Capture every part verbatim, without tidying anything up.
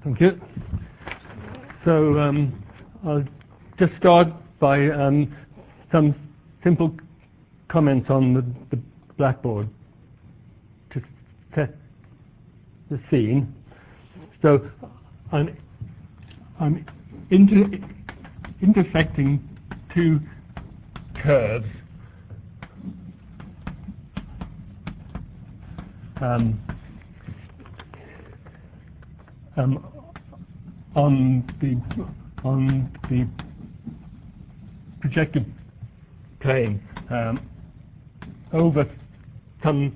Thank you. So um, I'll just start by um, some simple comments on the, the blackboard to set the scene. So I'm, I'm inter intersecting two curves um, um, on the on the projected plane um, over some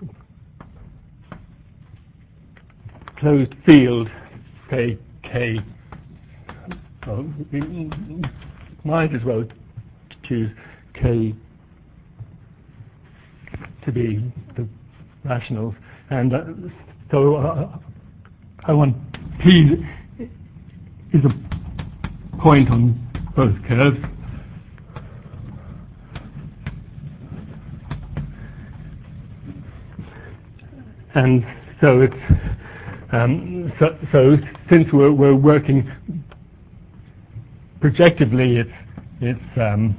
closed field, say K. Well, we might as well choose K to be the rationals, and uh, so uh, I want P is a point on both curves, and so it's um, so, so since we're, we're working projectively, it's it's um,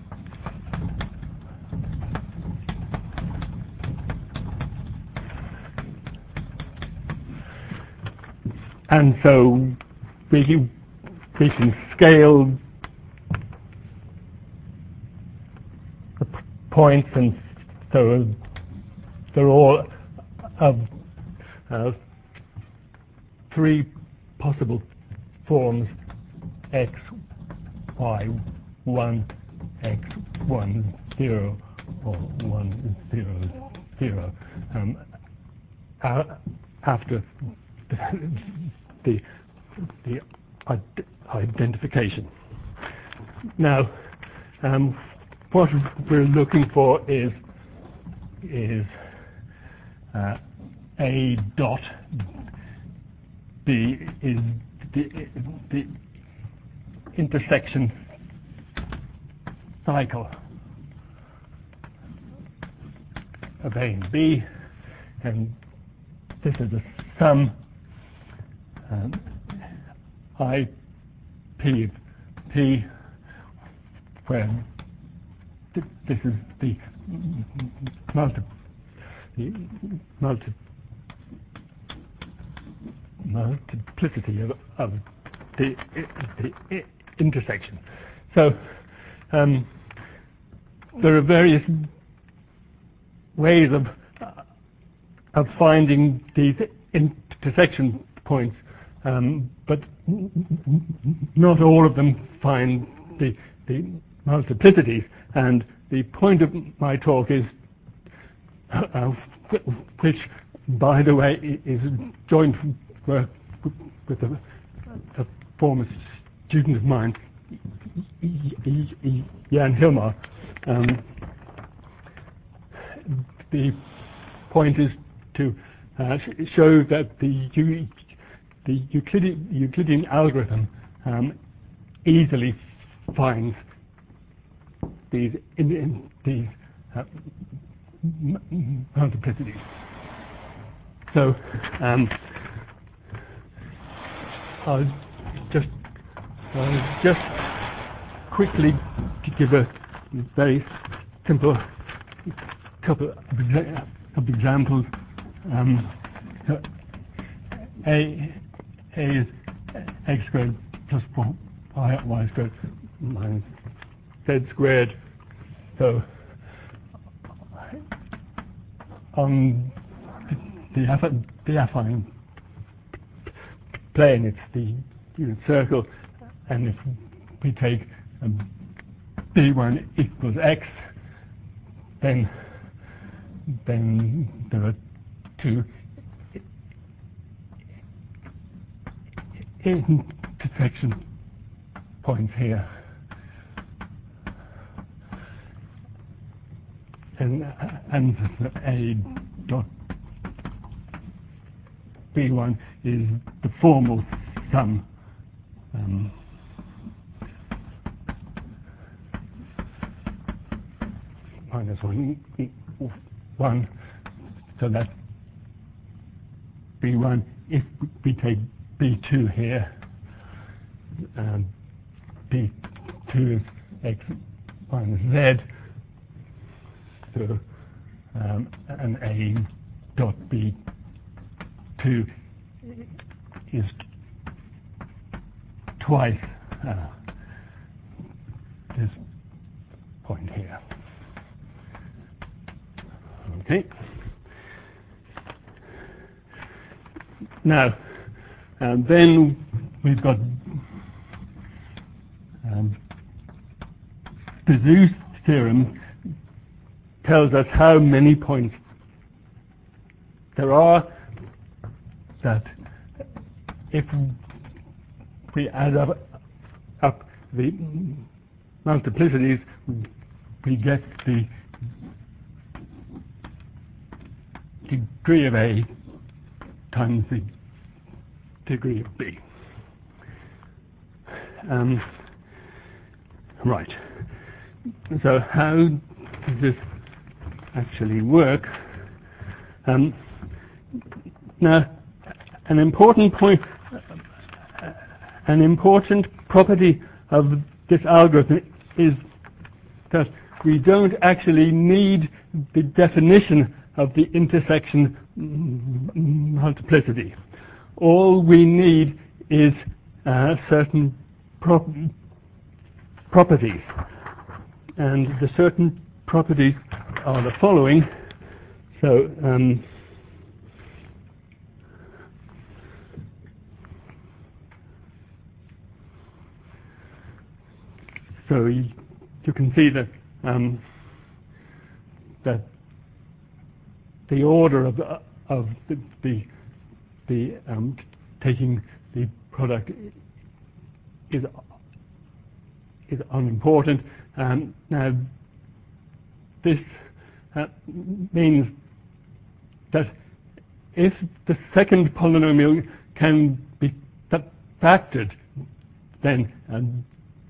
and so we can, we can scale the p points, and so they're all of uh, three possible forms: x, y, one, x, one, zero, or one, zero, zero. Um, uh, after the, the identification. Now, um, what we're looking for is is uh, a dot. B is the, the intersection cycle of A and B, and this is a sum um, I P of P, where th this is the multi the multi multiplicity of, of the, the intersection. So um, there are various ways of of finding these intersection points, um, but not all of them find the, the multiplicities. And the point of my talk is, uh, which, by the way, is joint work with a, a former student of mine, Jan Hilmar. Um, the point is to uh, sh show that the, U the Euclidean, Euclidean algorithm um, easily finds these, in, in these uh, multiplicities. So um, I'll just I'll just quickly give a very simple couple of, exa of examples. Um, so a a is x squared plus four y, y squared minus z squared. So on the, the, the affine plane, it's the unit circle, and if we take um, b one equals x, then then there are two intersection points here, and and a dot b one is the formal sum. Um, minus one equals one, so that's b one if we take B two here. Um, B two is x minus z. So um, and A dot B two is twice uh, this point here. Okay. Now, and then we've got um, Bezout's theorem tells us how many points there are, that if we add up, up the multiplicities, we get the degree of A times the degree of B. Um, right. So how does this actually work? Um, now, an important point, an important property of this algorithm is that we don't actually need the definition of the intersection multiplicity. All we need is uh, certain prop properties. And the certain properties are the following. So, um, so you, you can see that um, that the order of the, of the the, the um, taking the product is is unimportant. Um, now, this uh, means that if the second polynomial can be factored, then um,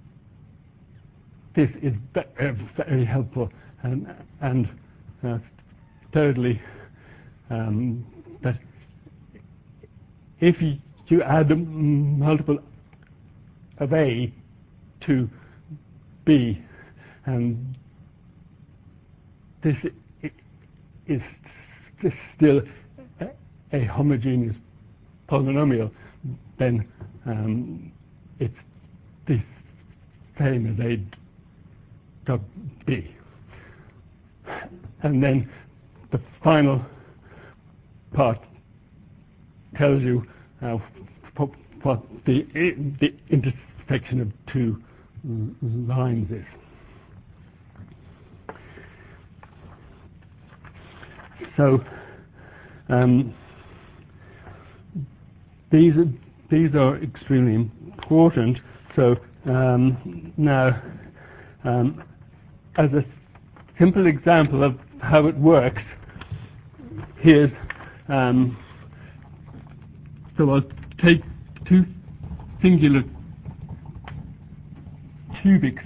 this is very helpful. And, and uh, thirdly, um, that if you add a multiple of A to B, and this is still a homogeneous polynomial, then um, it's the same as A dot B. And then the final part tells you uh, what the, the intersection of two lines is. So um, these are, these are extremely important. So um, now, um, as a simple example of how it works, here's um, so I'll take two singular cubics.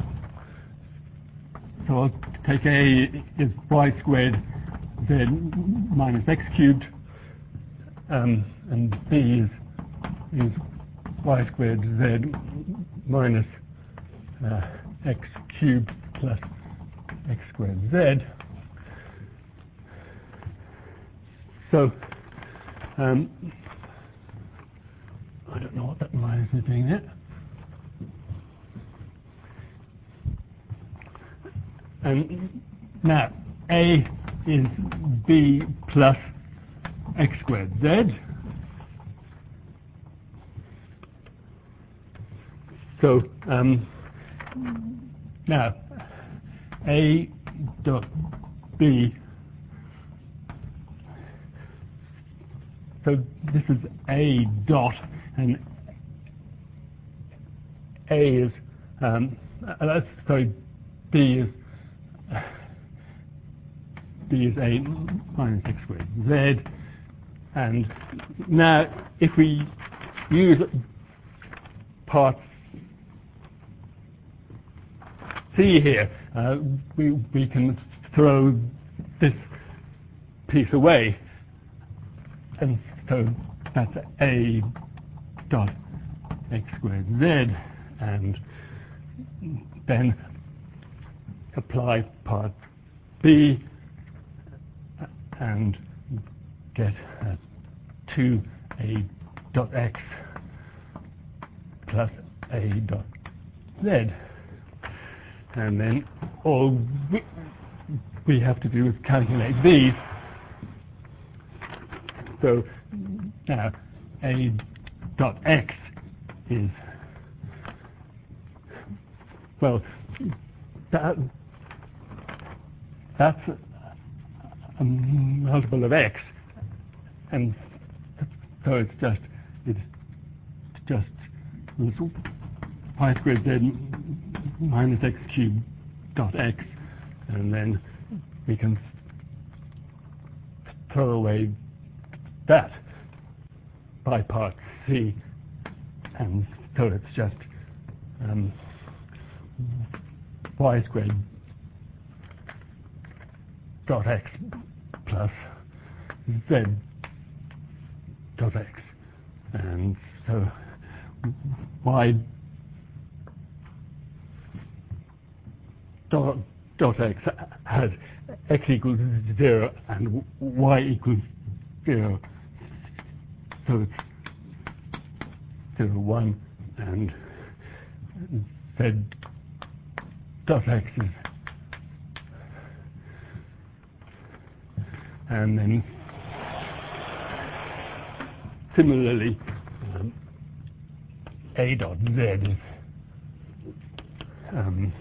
So I'll take A is y squared z minus x cubed, um, and B is, is y squared z minus uh, x cubed plus x squared z. So um, I don't know what that minus is doing there. And now A is B plus x squared z. So um, now A dot B. So this is A dot, and A is um, uh, sorry, B is uh, B is A minus x squared z. And now, if we use part C here, uh, we we can throw this piece away, and so that's A dot x squared z, and then apply part B and get uh, two a dot x plus a dot z. And then all we, we have to do is calculate these. So now a dot x is, well, that, that's a multiple of x, and so it's just it's just y squared z minus x cubed dot x, and then we can throw away that by part c, and so it's just um, y squared dot x plus z dot x, and so y dot, dot x has x equals zero and y equals zero, so it's zero, one, and z dot x is, and then similarly um, a dot z is um,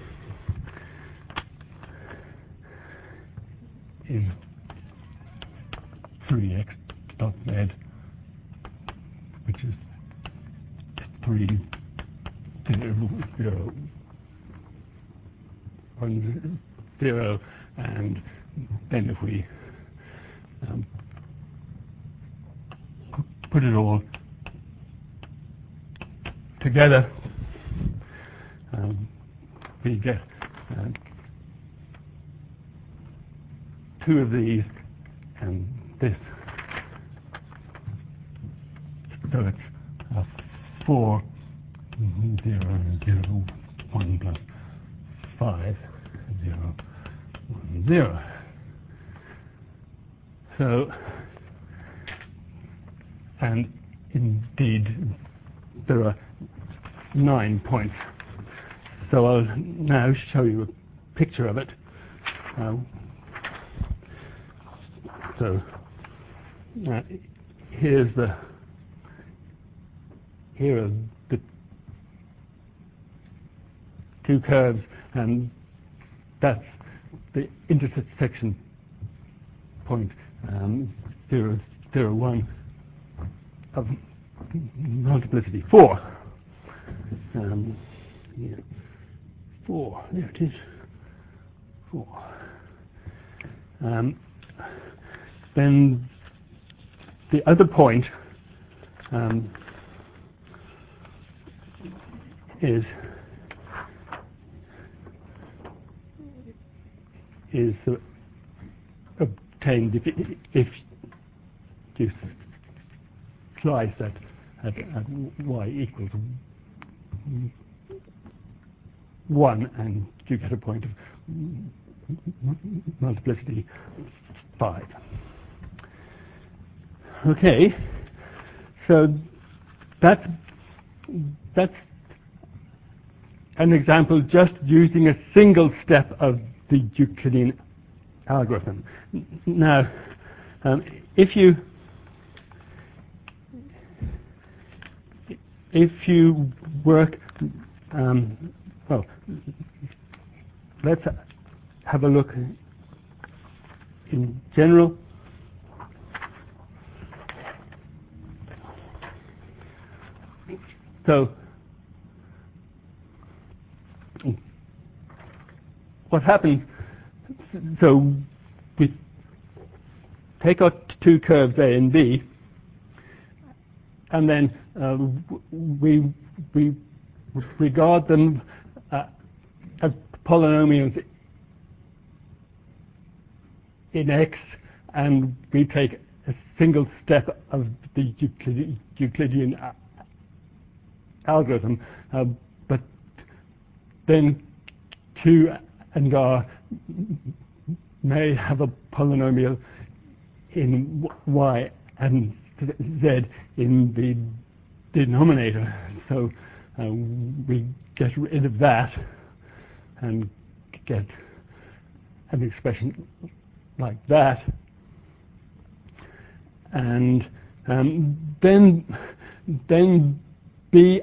is three x dot z, which is three zero zero one zero, and then if we um, put it all together, um, we get uh, two of these and this, so it's uh, four zero zero one plus five zero one zero. So, and indeed there are nine points. So I'll now show you a picture of it. Uh, so uh, here's the here are the two curves, and that's the intersection point um, zero zero one of multiplicity four. Um, yeah. Four, there it is. Four. Um, then the other point um, is is uh, obtained if, if you slice at, at, at y equals one, and you get a point of multiplicity five. Okay, so that's that's an example just using a single step of the Euclidean algorithm. Now, um, if you if you work, um, well, let's have a look in general. So, what happens? So we take our two curves A and B, and then uh, we we regard them uh, as polynomials in X, and we take a single step of the Euclid Euclidean algorithm, uh, but then Q and R may have a polynomial in Y and Z in the denominator. So uh, we get rid of that and get an expression like that. And um, then, then B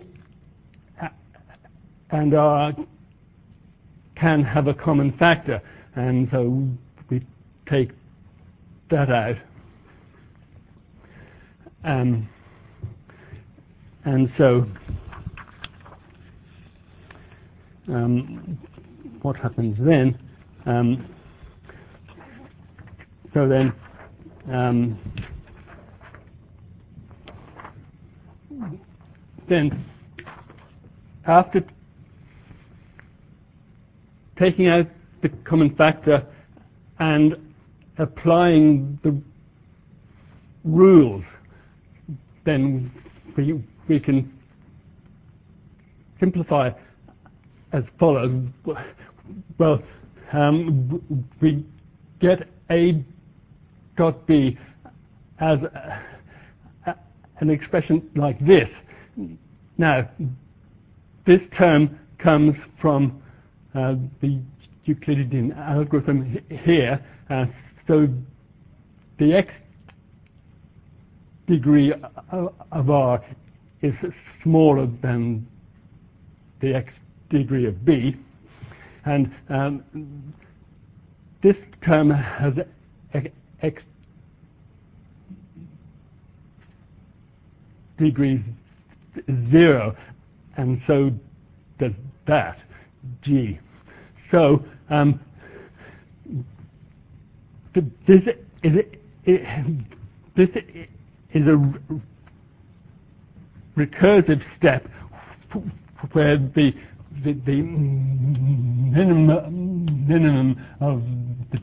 and R can have a common factor, and so we take that out. Um, and so um, what happens then? Um, so then um, then after taking out the common factor and applying the rules, then we, we can simplify as follows. Well, um, we get A dot B as a, a, an expression like this. Now, this term comes from uh, the Euclidean algorithm here, uh, so the x degree of R is smaller than the x degree of B, and um, this term has x degrees zero, and so does that, G. So um, this is this is a recursive step where the the, the minimum minimum of the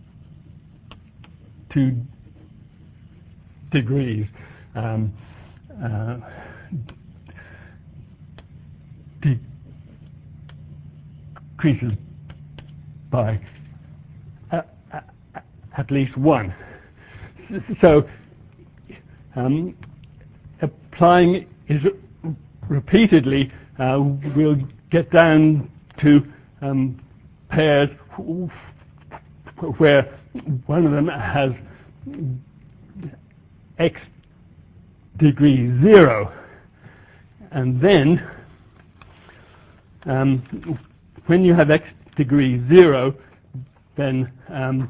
two degrees um, uh, decreases by uh, uh, at least one. So um, applying is repeatedly, uh, we'll get down to um, pairs where one of them has x degree zero, and then um, when you have x degree zero, then um,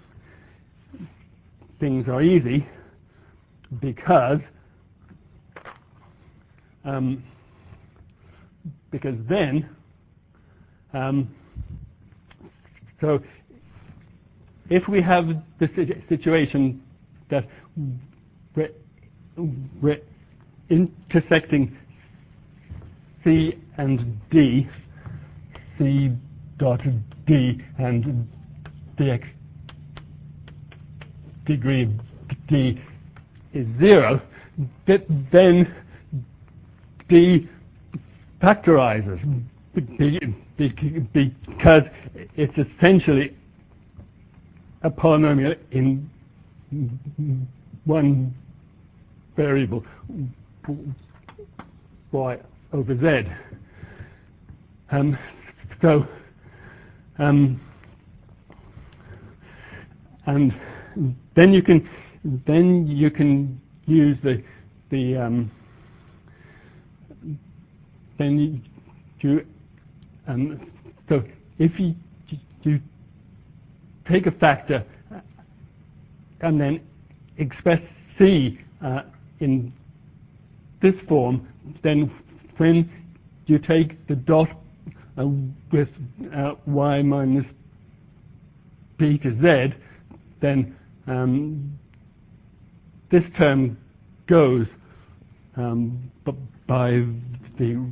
things are easy, because um, because then um, so if we have the situation that we're, we're intersecting C and D, C dot D and the x degree of D is zero, then D factorizes because it's essentially a polynomial in one variable, y over z. Um, so, um, and then you can then you can use the the um, then you, you um, so if you you take a factor and then express C uh, in this form, then when you take the dot uh, with uh, y minus b to z, then um, this term goes um, b by the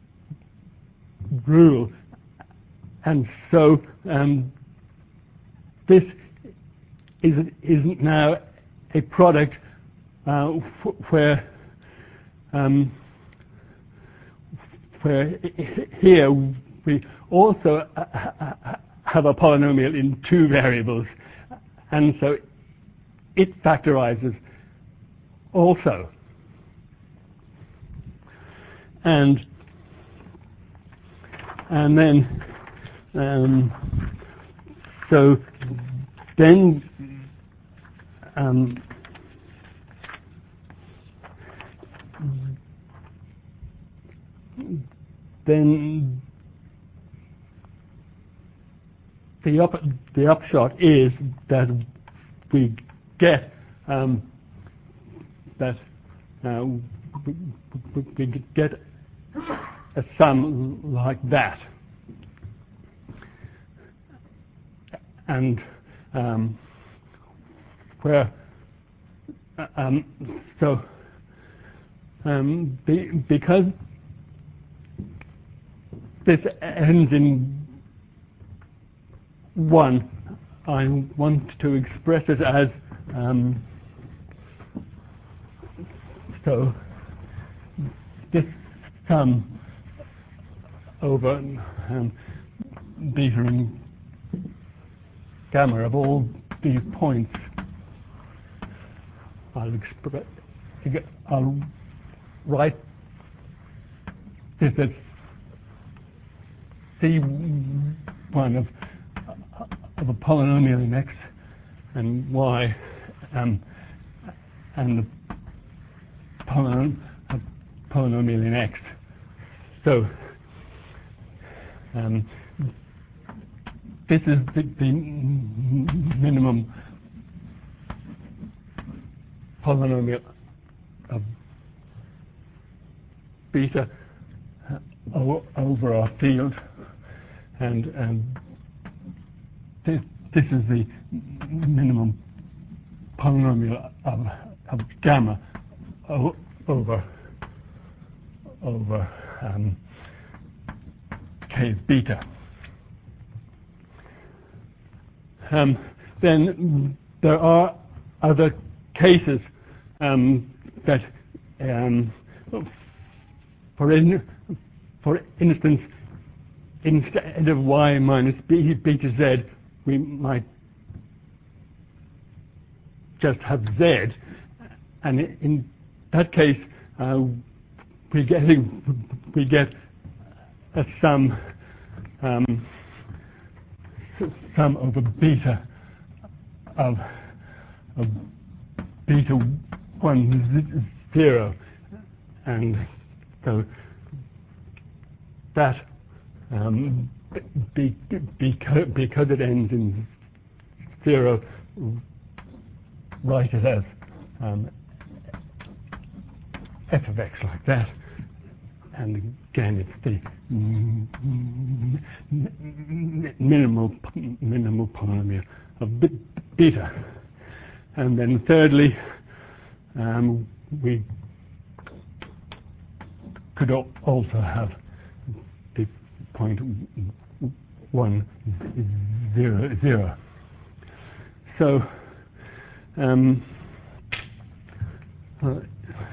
rule, and so um, this is is now a product uh, where um, where here we also have a polynomial in two variables, and so it factorizes also. And and then um, so then um, then the up the upshot is that we get um, that uh, we, we get a sum like that, and um, where um, so um, be, because this ends in one, I want to express it as um, so this sum over um, beta and gamma of all these points, I'll express, I'll write this as C one of of a polynomial in X and Y, um, and the polynom a polynomial in X. So um, this is the, the minimum polynomial of beta uh, over our field, and and this, this is the minimum polynomial of, of gamma o over over um, k beta. Um, then there are other cases um, that, um, for in, for instance, instead of y minus b, beta z, we might just have z, and in that case, uh, we get we get a sum um, sum over beta of of beta one zero, and so that um, be, because because it ends in zero, write it as um, f of x like that, and again it's the minimal minimal polynomial of beta. And then thirdly, um, we could also have the point one zero zero. So um, uh,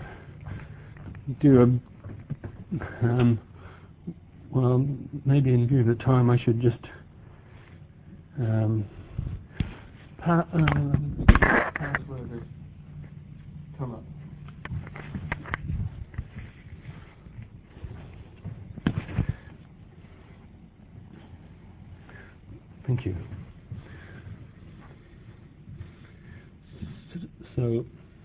do a um, well, maybe in view of the time, I should just um, pa um, password has come up. Thank you. So,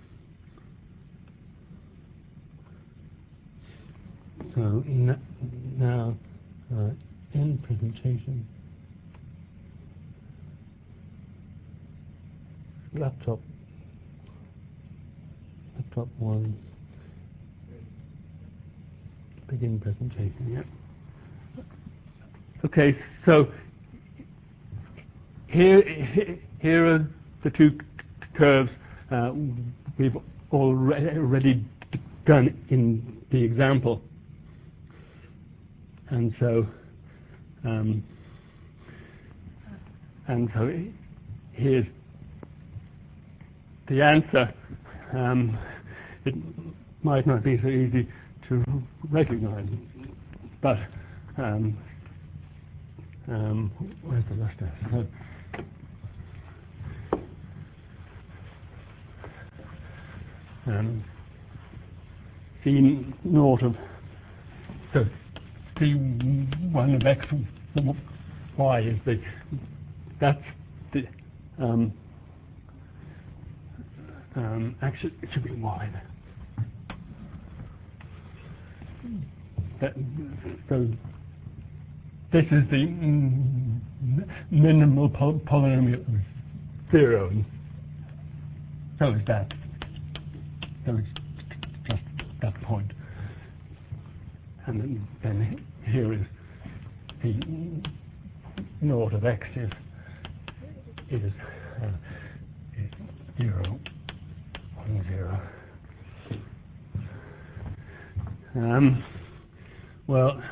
so now uh, in presentation, laptop, laptop one, begin presentation. Yeah. Okay. So here, here are the two curves uh, we've already done in the example, and so um, and so here's the answer. Um, it might not be so easy to recognize. but um, um, where's the rest of it? So, um, C naught of so C one of x y is the that's the um, um, actually it should be y. That, so this is the mm, minimal poly polynomial of zero. So is that. So it's just that point. And then, then here is the naught of x is is, uh, is zero, one, zero. Um, well,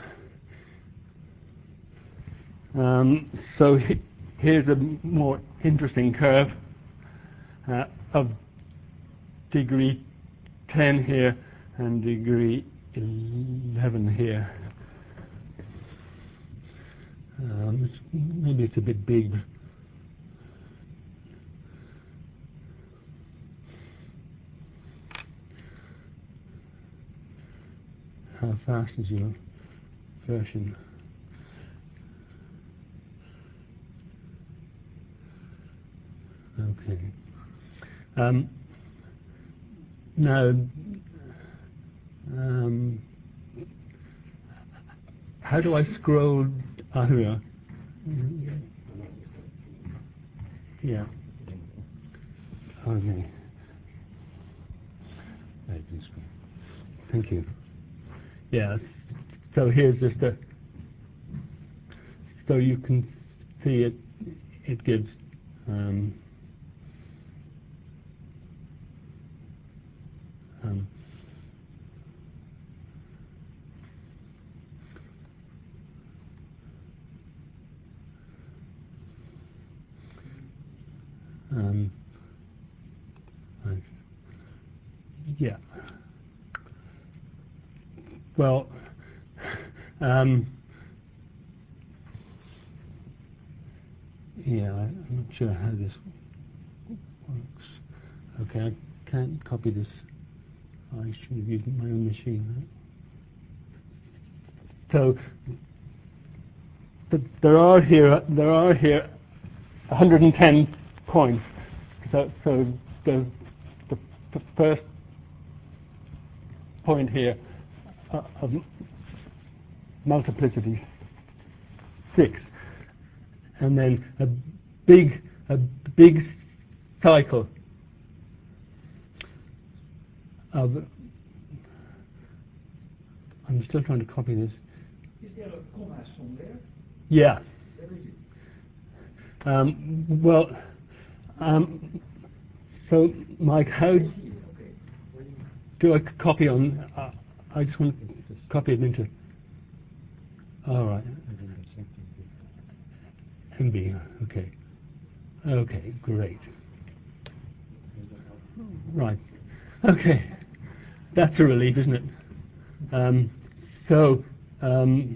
um, so he, here's a more interesting curve uh, of degree ten here and degree eleven here. Um, it's, maybe it's a bit big. How fast is your version? Okay. Um, now, um, how do I scroll? Oh, here we are. Yeah. Okay. Thank you. Yeah. So here's just a. So you can see it. It gives. Um, um, um, right. Yeah. Well. Um, yeah, I'm not sure how this works. Okay, I can't copy this. I should have used my own machine. Right? So th there are here there are here one hundred ten points. So, so the, the the first point here uh, of multiplicity six, and then a big a big cycle of. I'm still trying to copy this. Is there a comma somewhere? Yeah. Where is it? Um, well, um, so Mike, how Okay. do I copy on? Uh, I just want to copy it into. All right. M B. Okay. Okay. Great. Right. Okay. That's a relief, isn't it? Um, so. Um,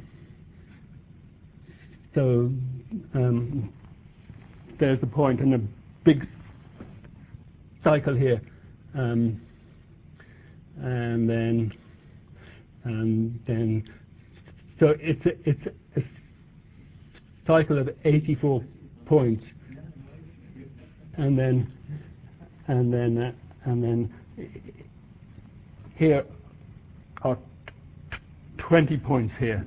so. Um, there's the point, and a big cycle here, um, and then, and then, so it's a, it's a cycle of eighty-four points, and then, and then, uh, and then, here are twenty points here,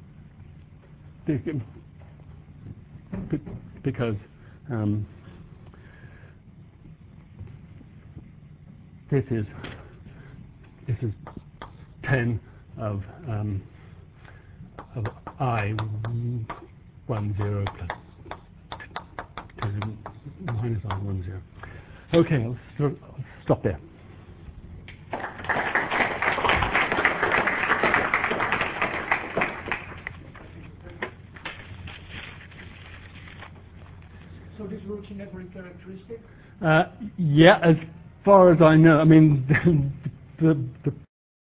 because. Um, This is this is ten of um, of I one zero plus two minus I one zero. Okay, I'll, st I'll stop there. So this works in every characteristic? Uh, yeah, as far as I know. I mean, the the, the